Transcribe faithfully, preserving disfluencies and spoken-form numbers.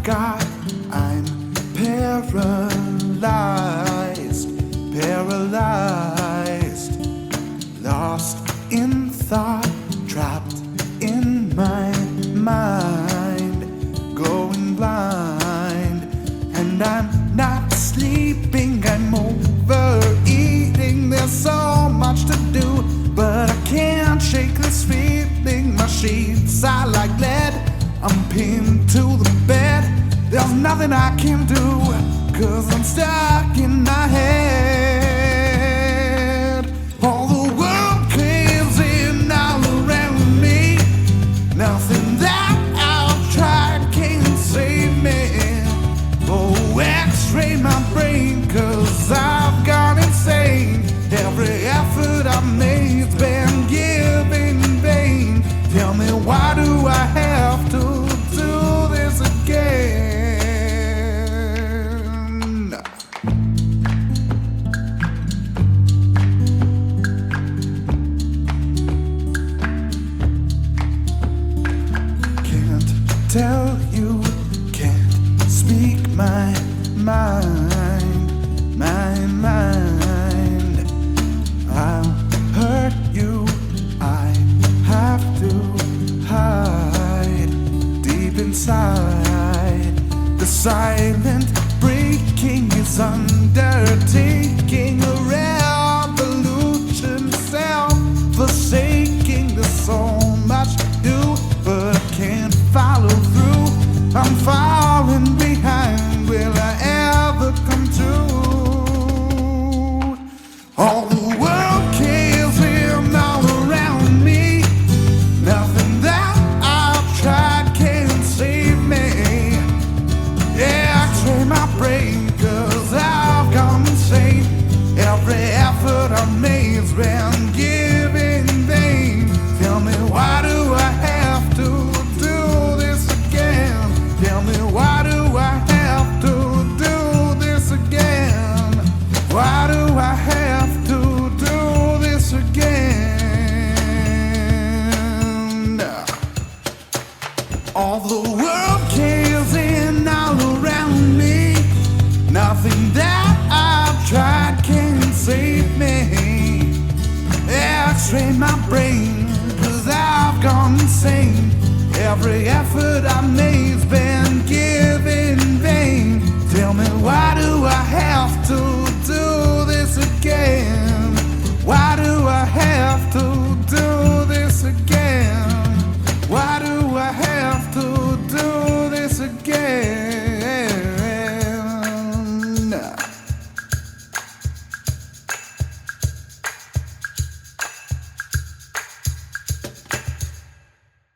God, I'm paralyzed, paralyzed, lost in thought, trapped in my mind, going blind, and I'm not sleeping, I'm overeating. There's so much to do, but I can't shake this feeling. My sheets are like lead, I'm pinned to the bed. There's nothing I can do, cause I'm stuck in my head. All the world caves in all around me. Nothing that I've tried can save me. Oh, x-ray my brain, cause I've gone insane. Every effort I've made's been given in vain. Tell me, why do I have to do this again? Can't tell you, can't speak my mind, my mind. I'll hurt you, I have to hide deep inside. The silent breaking is undertaking a revolution, self-forsaking. There's so much to do, but I can't follow through. I'm falling behind, will I ever come through? All the world caves in all around me. Nothing that I've tried can save me. Yeah, x-ray my brain, cause I've gone insane. Every effort I've made's been given in vain. Tell me, why do I have to do this again? Tell me, why do I have to do this again? Why do I have to do this again? All the world caves in all around me. Nothing that I've tried can save me. X-ray my brain, cause I've gone insane. Every effort I made's been given